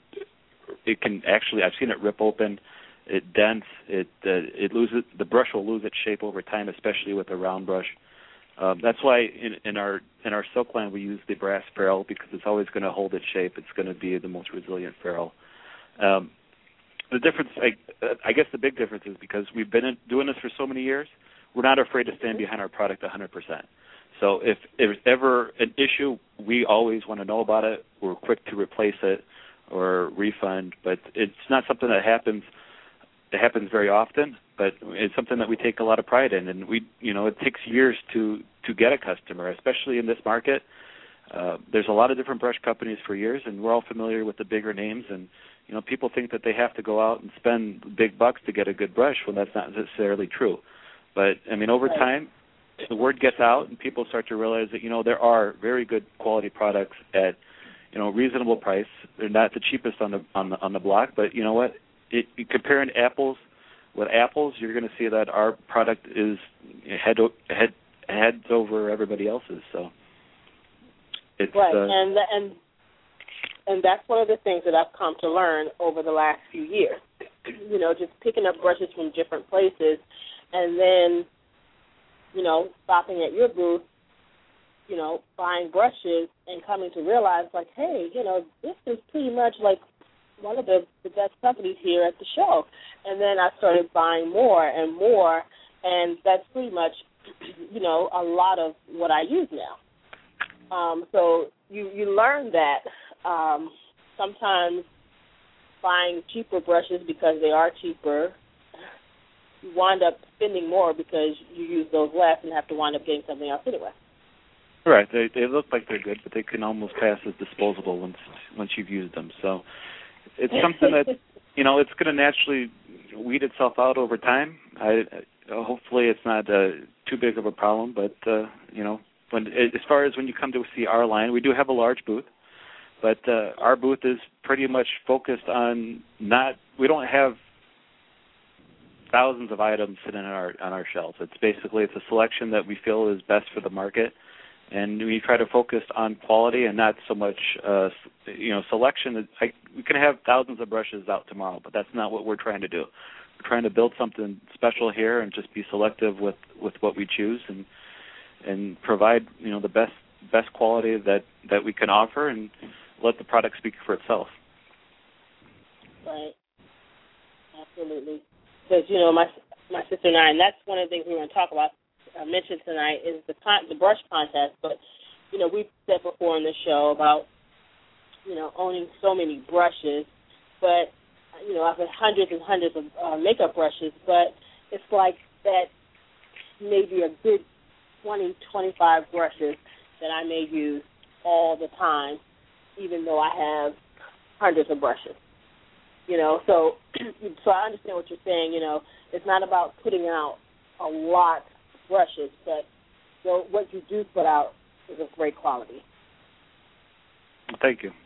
it can actually, I've seen it rip open, it dents, it uh, it loses, the brush will lose its shape over time, especially with a round brush. Um, that's why in, in our in our silk line we use the brass ferrule because it's always going to hold its shape. It's going to be the most resilient ferrule. Um, the difference, I, I guess the big difference is because we've been doing this for so many years, we're not afraid to stand behind our product one hundred percent. So if there's ever an issue, we always want to know about it. We're quick to replace it or refund, but it's not something that happens that happens very often, but it's something that we take a lot of pride in. And we, you know, it takes years to, to get a customer, especially in this market. Uh, there's a lot of different brush companies for years, and we're all familiar with the bigger names. And, you know, people think that they have to go out and spend big bucks to get a good brush when that's not necessarily true. But, I mean, over time, the word gets out and people start to realize that, you know, there are very good quality products at, you know, reasonable price. They're not the cheapest on the on the on the block, but you know what? It, comparing apples with apples, you're going to see that our product is head head heads over everybody else's. So it's right, uh, and and and that's one of the things that I've come to learn over the last few years. You know, just picking up brushes from different places, and then, you know, stopping at your booth you know, buying brushes and coming to realize, like, hey, you know, this is pretty much like one of the, the best companies here at the show. And then I started buying more and more, and that's pretty much, you know, a lot of what I use now. Um, so you, you learn that um, sometimes buying cheaper brushes because they are cheaper, you wind up spending more because you use those less and have to wind up getting something else anyway. Right. They they look like they're good, but they can almost pass as disposable once once you've used them. So it's something that, you know, it's going to naturally weed itself out over time. I, uh, hopefully it's not uh, too big of a problem, but, uh, you know, when as far as when you come to see our line, we do have a large booth, but uh, our booth is pretty much focused on not, we don't have thousands of items sitting on our on our shelves. It's basically, it's a selection that we feel is best for the market, and we try to focus on quality and not so much, uh, you know, selection. I, we can have thousands of brushes out tomorrow, but that's not what we're trying to do. We're trying to build something special here and just be selective with, with what we choose and and provide, you know, the best best quality that, that we can offer and let the product speak for itself. Right. Absolutely. Because, you know, my my sister and I, and that's one of the things we were going to talk about, uh, mention tonight, is the con- the brush contest. But, you know, we've said before in the show about, you know, owning so many brushes. But, you know, I've had hundreds and hundreds of uh, makeup brushes, but it's like that maybe a good twenty, twenty-five brushes that I may use all the time, even though I have hundreds of brushes. You know, so so I understand what you're saying. You know, it's not about putting out a lot of brushes, but so what you do put out is of great quality. Thank you.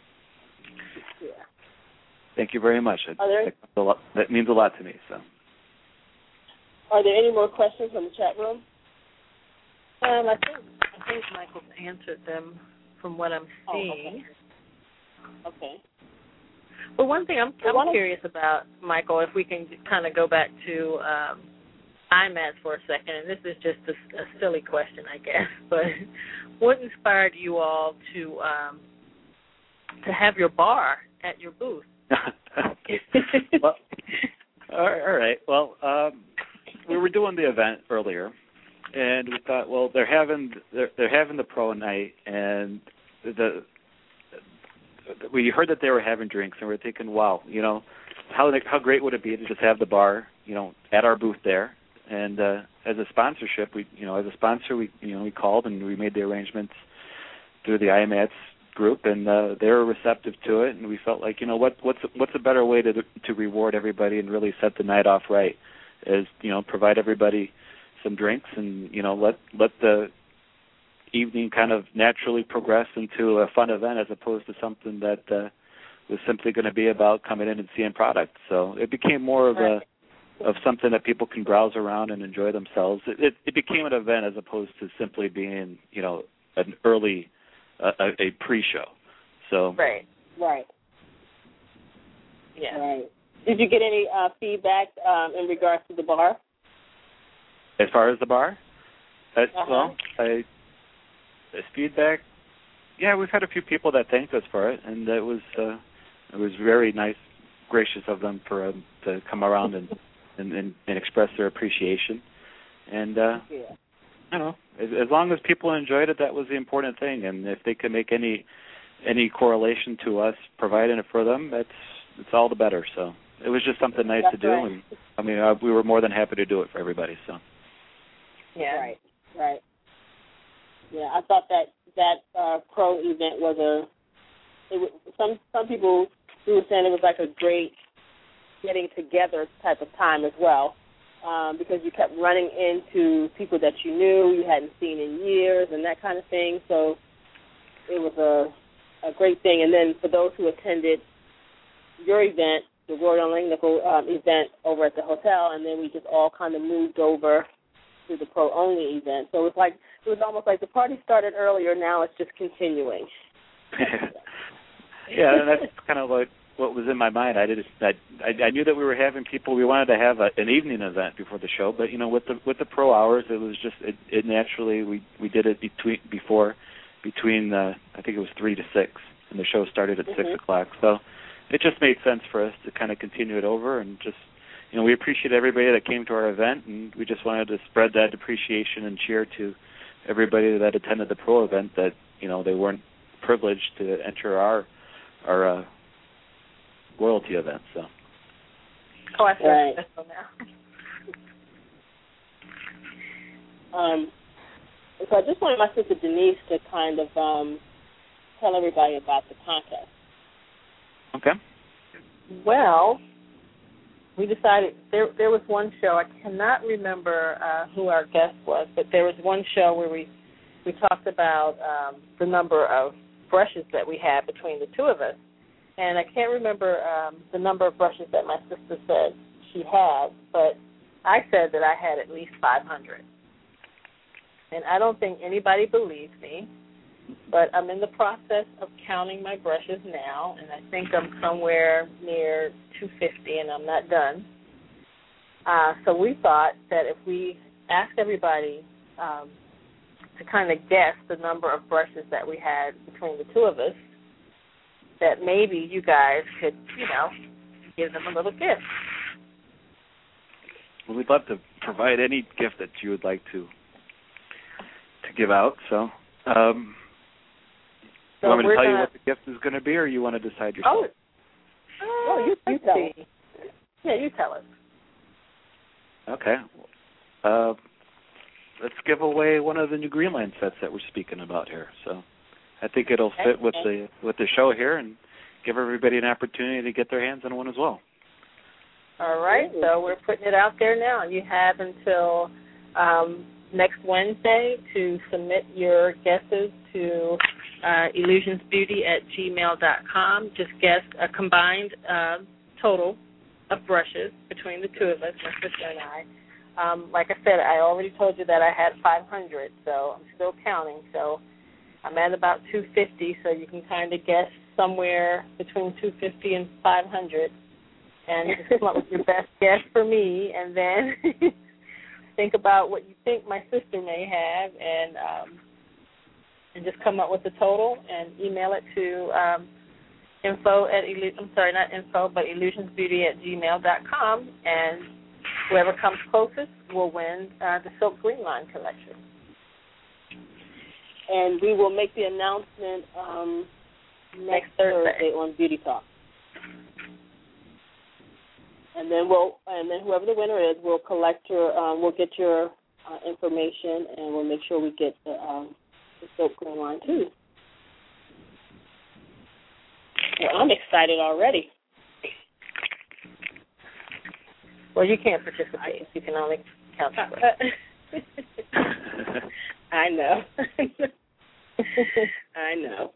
Yeah. Thank you very much. That, Are there, that, a lot, that means a lot to me. So, are there any more questions from the chat room? Um, I think I think Michael's answered them from what I'm seeing. Oh, okay. okay. Well, one thing I'm, I'm curious about, Michael, if we can kind of go back to um, I M A Ts for a second, and this is just a, a silly question, I guess, but what inspired you all to um, to have your bar at your booth? well, all right. Well, um, we were doing the event earlier, and we thought, well, they're having they're, they're having the pro night, and the we heard that they were having drinks, and we were thinking, wow, you know, how how great would it be to just have the bar, you know, at our booth there? And uh, as a sponsorship, we, you know, as a sponsor, we, you know, we called and we made the arrangements through the I M A T S group, and uh, they were receptive to it. And we felt like, you know, what what's what's a better way to to reward everybody and really set the night off right? Is, you know, provide everybody some drinks and, you know, let let the evening kind of naturally progress into a fun event as opposed to something that uh, was simply going to be about coming in and seeing product. So it became more of a of something that people can browse around and enjoy themselves. It, it, it became an event as opposed to simply being, you know, an early uh, a, a pre-show. So right, right, yeah. Right. Did you get any uh, feedback um, in regards to the bar? As far as the bar, uh, uh-huh. well, I. As feedback, yeah, we've had a few people that thanked us for it, and it was uh, it was very nice, gracious of them for um, to come around and, and, and, and express their appreciation. And uh, yeah. I don't know, as, as long as people enjoyed it, that was the important thing. And if they could make any any correlation to us providing it for them, that's it's all the better. So it was just something nice that's to do, right. and I mean, uh, we were more than happy to do it for everybody. So yeah, right, right. Yeah, I thought that that uh, pro event was a. It was, some some people who were saying it was like a great getting together type of time as well, um, because you kept running into people that you knew you hadn't seen in years and that kind of thing. So it was a a great thing. And then for those who attended your event, the Royal Langnickel um, event over at the hotel, and then we just all kind of moved over to the pro-only event. So it was like it was almost like the party started earlier. Now it's just continuing. yeah, and that's kind of what what was in my mind. I did. I, I I knew that we were having people. We wanted to have a, an evening event before the show, but you know, with the with the pro hours, it was just it, it naturally we we did it between before between uh, I think it was three to six, and the show started at mm-hmm. six o'clock. So it just made sense for us to kind of continue it over, and just you know, we appreciate everybody that came to our event, and we just wanted to spread that appreciation and cheer to everybody that attended the pro event that you know they weren't privileged to enter our our uh, royalty event. So. Oh, I feel right. special now. um, so I just wanted my sister Denise to kind of um, tell everybody about the contest. Okay. Well, we decided there there was one show. I cannot remember uh, who our guest was, but there was one show where we we talked about um, the number of brushes that we had between the two of us. And I can't remember um, the number of brushes that my sister said she had, but I said that I had at least five hundred. And I don't think anybody believes me, but I'm in the process of counting my brushes now, and I think I'm somewhere near two hundred fifty, and I'm not done. Uh, so we thought that if we asked everybody um, to kind of guess the number of brushes that we had between the two of us, that maybe you guys could, you know, give them a little gift. Well, we'd love to provide any gift that you would like to to give out. So, um, so you want me to tell gonna... you what the gift is going to be, or you want to decide yourself? Oh, oh you, you tell us. Yeah, you tell us. Okay. Uh, let's give away one of the new Greenline sets that we're speaking about here. So. I think it'll fit with the with the show here and give everybody an opportunity to get their hands on one as well. All right, so we're putting it out there now. You have until um, next Wednesday to submit your guesses to uh, illusionsbeauty at gmail dot com. Just guess a combined uh, total of brushes between the two of us, my sister and I. Um, like I said, I already told you that I had five hundred, so I'm still counting. So I'm at about two hundred fifty, so you can kind of guess somewhere between two hundred fifty and five hundred. And just come up with your best guess for me, and then think about what you think my sister may have, and um, and just come up with the total and email it to um, info at I'm sorry, not info, but illusionsbeauty at gmail dot com, and whoever comes closest will win uh, the Silk Greenline collection. And we will make the announcement um, next, next Thursday. Thursday on Beauty Talk. And then we'll, and then whoever the winner is, we'll collect your, um, we'll get your uh, information, and we'll make sure we get the, um, the Silk Greenline too. Well, I'm excited already. Well, you can't participate. You can only count. I know. I know.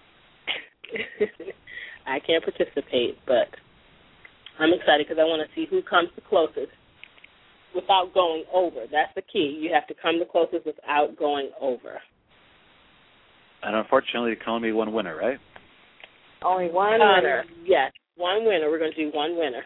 I can't participate, but I'm excited because I want to see who comes the closest without going over. That's the key. You have to come the closest without going over. And unfortunately, it can only be one winner, right? Only one um, winner. Yes, one winner. We're going to do one winner.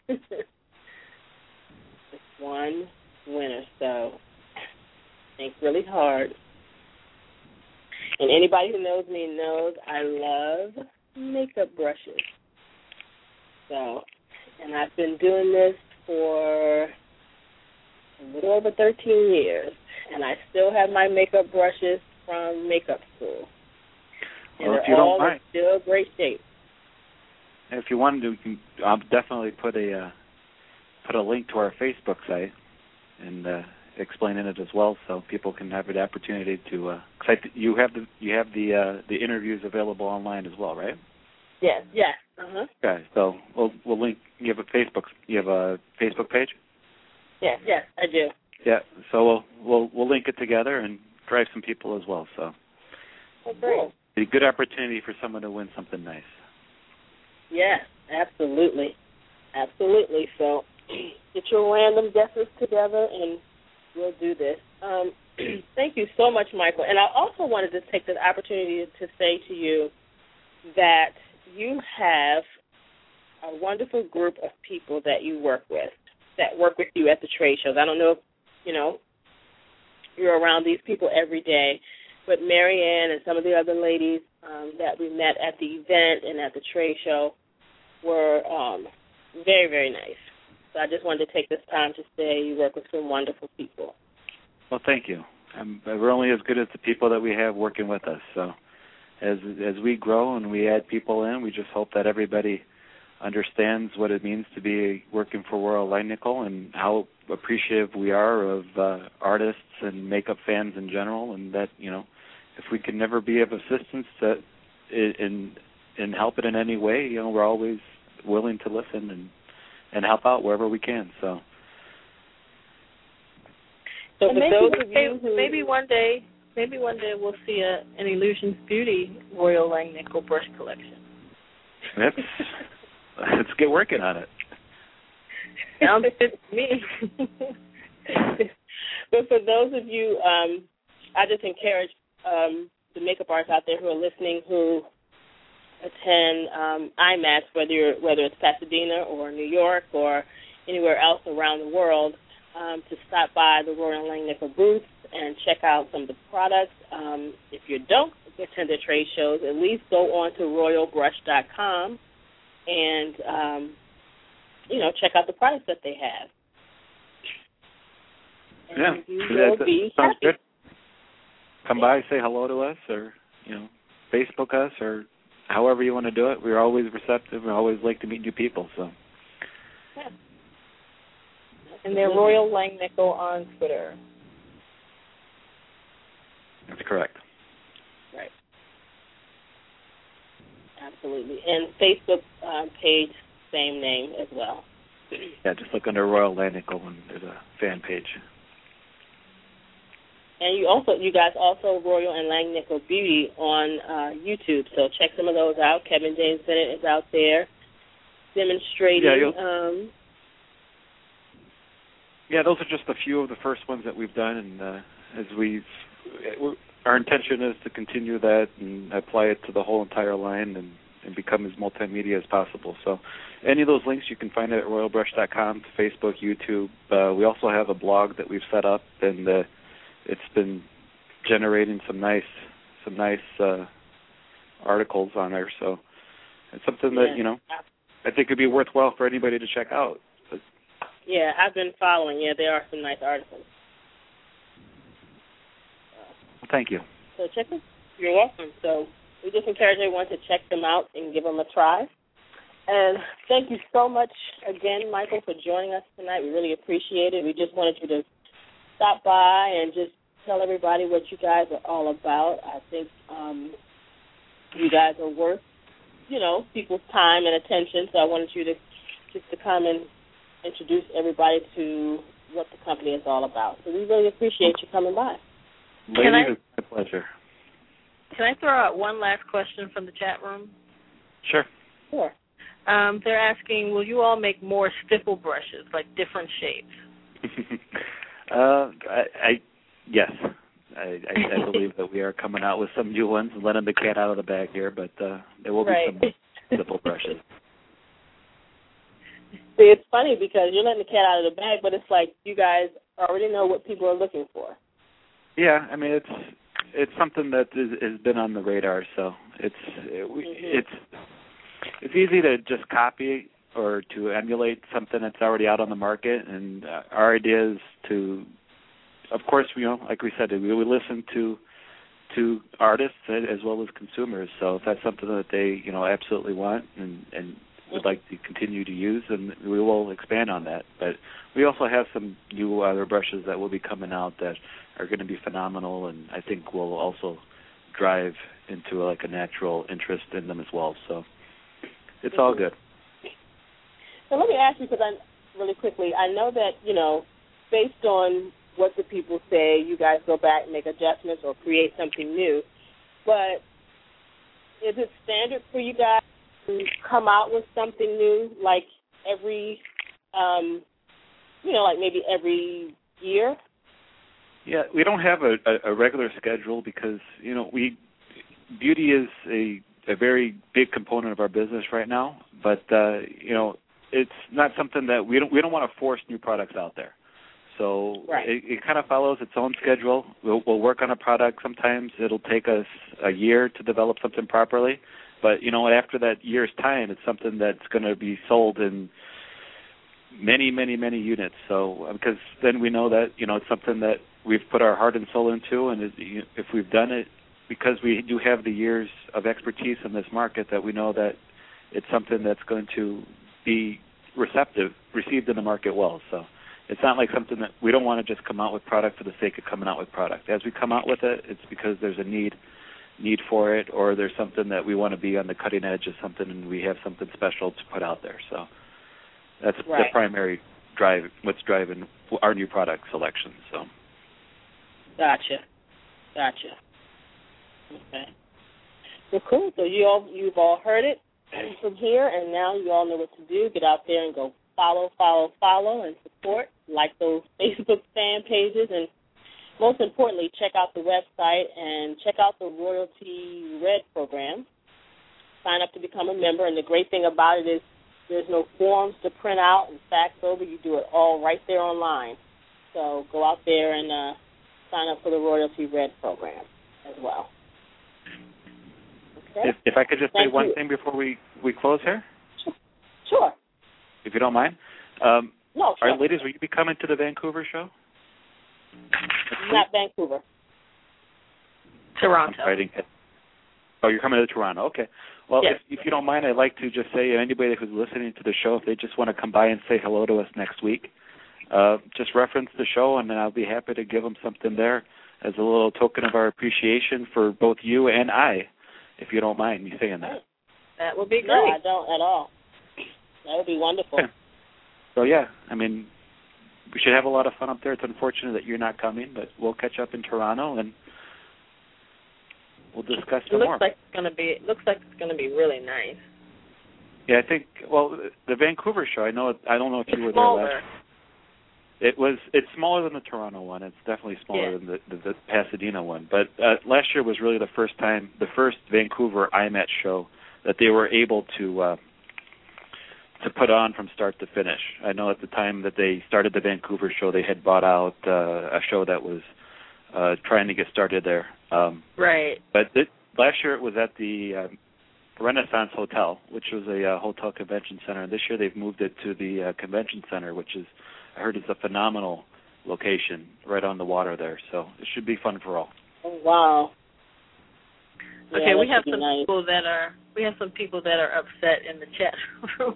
Just one winner. So think really hard. And anybody who knows me knows I love makeup brushes. So, and I've been doing this for a little over thirteen years, and I still have my makeup brushes from makeup school. And well, if they're you all don't mind, in still great shape. If you want to, you can, I'll definitely put a uh, put a link to our Facebook site and uh, explain in it as well, so people can have the opportunity to. Uh, cause I th- you have the you have the uh, the interviews available online as well, right? Yes. Yes. Uh huh. Okay, so we'll we'll link. You have a Facebook. You have a Facebook page. Yes. Yes, I do. Yeah. So we'll we'll we'll link it together and drive some people as well. So. Oh, great. A good opportunity for someone to win something nice. Yes, absolutely. Absolutely. So get your random guesses together and we'll do this. Um, thank you so much, Michael. And I also wanted to take this opportunity to say to you that you have a wonderful group of people that you work with, that work with you at the trade shows. I don't know if, you know, you're around these people every day, but Mary Ann and some of the other ladies um, that we met at the event and at the trade show were um, very, very nice. So I just wanted to take this time to say you work with some wonderful people. Well, thank you. Um, we're only as good as the people that we have working with us. So as as we grow and we add people in, we just hope that everybody understands what it means to be working for Royal Langnickel and how appreciative we are of uh, artists and makeup fans in general, and that, you know, if we can never be of assistance to, in in help it in any way, you know, we're always willing to listen and, and help out wherever we can. So, so for maybe, those of you who, maybe one day, maybe one day we'll see a, an Illusions Beauty Royal Langnickel brush collection. Let's let's get working on it. Sounds good to me. But for those of you, um, I just encourage um, the makeup artists out there who are listening who attend um, I M A T, whether you're, whether it's Pasadena or New York or anywhere else around the world, um, to stop by the Royal Langnickel booth and check out some of the products. Um, if you don't attend the trade shows, at least go on to royal brush dot com and, um, you know, check out the products that they have. And yeah, you that, will be sounds happy. good. Come by, say hello to us, or, you know, Facebook us, or however you want to do it. We're always receptive. We always like to meet new people. So. Yeah. And they're Royal Langnickel on Twitter. That's correct. Right. Absolutely. And Facebook um, page, same name as well. Yeah, just look under Royal Langnickel and there's a fan page. And you also, you guys also Royal and Langnickel Beauty on uh, YouTube, so check some of those out. Kevin James Bennett is out there demonstrating. Yeah, um, yeah, those are just a few of the first ones that we've done, and uh, as we, our intention is to continue that and apply it to the whole entire line and, and become as multimedia as possible. So, any of those links you can find at royal brush dot com, Facebook, YouTube. Uh, we also have a blog that we've set up, and uh, it's been generating some nice, some nice uh, articles on there. So it's something that, you know, I think would be worthwhile for anybody to check out. But, yeah, I've been following. Yeah, there are some nice articles. well, thank you. So check them. You're welcome. So we just encourage everyone to check them out and give them a try. And thank you so much again, Michael, for joining us tonight. We really appreciate it. We just wanted you to stop by and just tell everybody what you guys are all about. I think um, you guys are worth, you know, people's time and attention. So I wanted you to just to come and introduce everybody to what the company is all about. So we really appreciate you coming by. Can I, Ladies, it's my pleasure. Can I throw out one last question from the chat room? Sure. Sure. Um, they're asking, will you all make more stipple brushes, like different shapes? uh, I, I yes, I, I, I believe that we are coming out with some new ones and letting the cat out of the bag here, but uh, there will be right. some stipple brushes. See, it's funny because you're letting the cat out of the bag, but it's like you guys already know what people are looking for. Yeah, I mean it's it's something that is, has been on the radar, so it's it, we, Mm-hmm. it's it's easy to just copy or to emulate something that's already out on the market, and uh, our idea is to, of course, you know, like we said, we we listen to to artists as well as consumers. So if that's something that they, you know, absolutely want and and would like to continue to use, and we will expand on that. But we also have some new other brushes that will be coming out that are going to be phenomenal, and I think will also drive into like a natural interest in them as well. So it's all good. So let me ask you, because I really quickly, I know that, you know, based on what the people say, you guys go back and make adjustments or create something new. But is it standard for you guys to come out with something new, like every, um, you know, like maybe every year? Yeah, we don't have a, a, a regular schedule because, you know, we beauty is a, a very big component of our business right now, but uh, you know, it's not something that we don't we don't want to force new products out there. So right. it, it kind of follows its own schedule. We'll, we'll work on a product. Sometimes it'll take us a year to develop something properly, but you know, after that year's time, it's something that's going to be sold in many, many, many units. So because then we know that you know it's something that we've put our heart and soul into, and if we've done it because we do have the years of expertise in this market, that we know that it's something that's going to be receptive, received in the market well. So it's not like something that we don't want to just come out with product for the sake of coming out with product. As we come out with it, it's because there's a need need for it, or there's something that we want to be on the cutting edge of something, and we have something special to put out there. So that's right. the primary drive, what's driving our new product selection. So. Gotcha. Gotcha. Okay. Well, cool. So you all, you've all heard it from here, and now you all know what to do. Get out there and go follow, follow, follow, and support. Like those Facebook fan pages, and most importantly, check out the website and check out the Royalty Red program. Sign up to become a member, and the great thing about it is there's no forms to print out and fax over. You do it all right there online. So go out there and uh, sign up for the Royalty Red program as well. Okay. If, if I could just Thank say one you. thing before we, we close here? Sure. If you don't mind. Um, No, sure. All right, ladies, will you be coming to the Vancouver show? Not Vancouver. Toronto. I'm fighting it. Oh, you're coming to Toronto. Okay. Well, yes. if, if you don't mind, I'd like to just say anybody who's listening to the show, if they just want to come by and say hello to us next week, uh, just reference the show, and then I'll be happy to give them something there as a little token of our appreciation for both you and I, if you don't mind me saying that. That would be great. No, I don't at all. That would be wonderful. Yeah. So, yeah, I mean, we should have a lot of fun up there. It's unfortunate that you're not coming, but we'll catch up in Toronto, and we'll discuss It some looks more. like it's gonna be. It looks like it's gonna be really nice. Yeah, I think. Well, the Vancouver show. I know. I don't know if It's you were smaller. there last. It was. It's smaller than the Toronto one. It's definitely smaller Yeah. than the, the, the Pasadena one. But uh, last year was really the first time, the first Vancouver I M A T show that they were able to uh, to put on from start to finish. I know at the time that they started the Vancouver show, they had bought out uh, a show that was uh, trying to get started there. Um, Right. But th- last year it was at the uh, Renaissance Hotel, which was a uh, hotel convention center. And this year they've moved it to the uh, convention center, which is, I heard, it's a phenomenal location right on the water there. So it should be fun for all. Oh, wow. Okay, Yeah, we that have should be some nice. people that are we have some people that are upset in the chat room.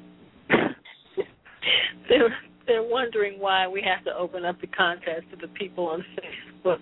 they're they're wondering why we have to open up the contest to the people on Facebook.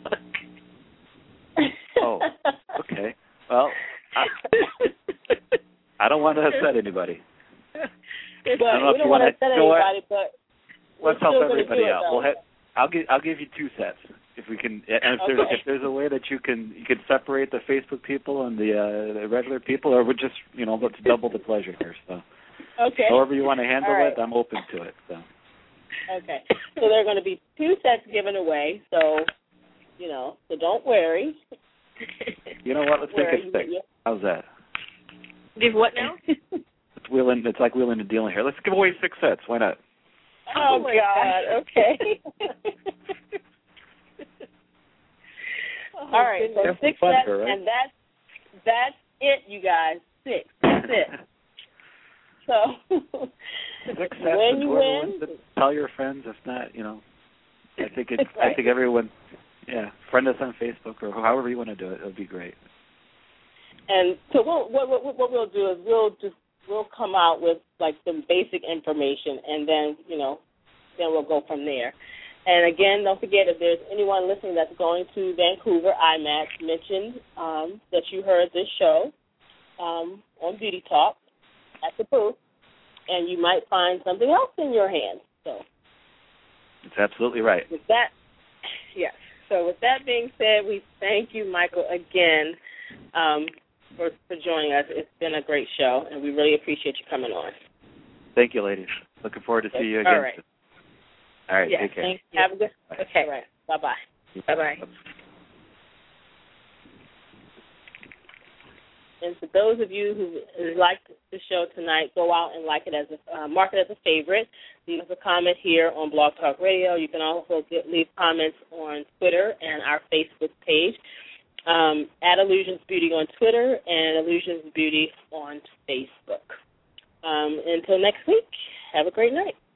Oh, okay. Well, I, I don't want to upset anybody. But I don't know we if don't you want to wanna- upset you know what? anybody, but we're Let's help still gonna everybody do it, out. though. We'll have, I'll give I'll give you two sets if we can. And if there's Okay. if there's a way that you can you can separate the Facebook people and the uh, the regular people, or we just you know let's double the pleasure here. So Okay. however you want to handle All right. it, I'm open to it. So Okay. So there are going to be two sets given away. So, you know, so don't worry. you know what? Let's Where make it you- six. you- How's that? Give what now? It's wheeling. It's like wheeling and dealing here. Let's give away six sets. Why not? Oh, Oh, my God. Okay. Oh, All right. So Have some six fun sets, here, right? and that's that's it, you guys. Six. That's it. So Six sets. when and you whoever win, wins it, tell your friends. If not, you know, I think it's. Right. I think everyone. Yeah, friend us on Facebook or however you want to do it. It'll be great. and so we'll, what what what we'll do is we'll just we'll come out with like some basic information, and then you know, then we'll go from there. And again, don't forget, if there's anyone listening that's going to Vancouver I M A T, mention um, that you heard this show um, on Beauty Talk at the booth, and you might find something else in your hand. So It's absolutely right. with that, yes. So with that being said, we thank you, Michael, again um, for, for joining us. It's been a great show, and we really appreciate you coming on. Thank you, ladies. Looking forward to see you All again. right. All right. Yes, Take care. Thank you. Have a good. Bye. Okay. Right. Bye bye. Bye bye. And for those of you who liked the show tonight, go out and like it as a, uh, mark it as a favorite. Leave us a comment here on Blog Talk Radio. You can also get, leave comments on Twitter and our Facebook page. Um, at Illusions Beauty on Twitter and Illusions Beauty on Facebook. Um, until next week, have a great night.